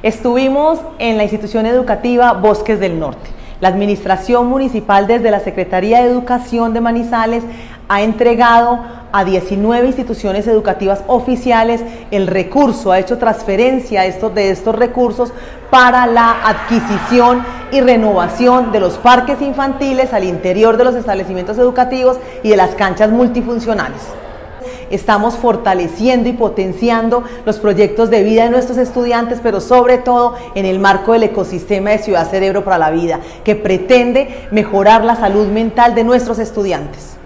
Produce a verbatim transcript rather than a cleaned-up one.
Estuvimos en la institución educativa Bosques del Norte. La administración municipal desde la Secretaría de Educación de Manizales ha entregado a diecinueve instituciones educativas oficiales el recurso, ha hecho transferencia de estos, de estos recursos para la adquisición y renovación de los parques infantiles al interior de los establecimientos educativos y de las canchas multifuncionales. Estamos fortaleciendo y potenciando los proyectos de vida de nuestros estudiantes, pero sobre todo en el marco del ecosistema de Ciudad Cerebro para la Vida, que pretende mejorar la salud mental de nuestros estudiantes.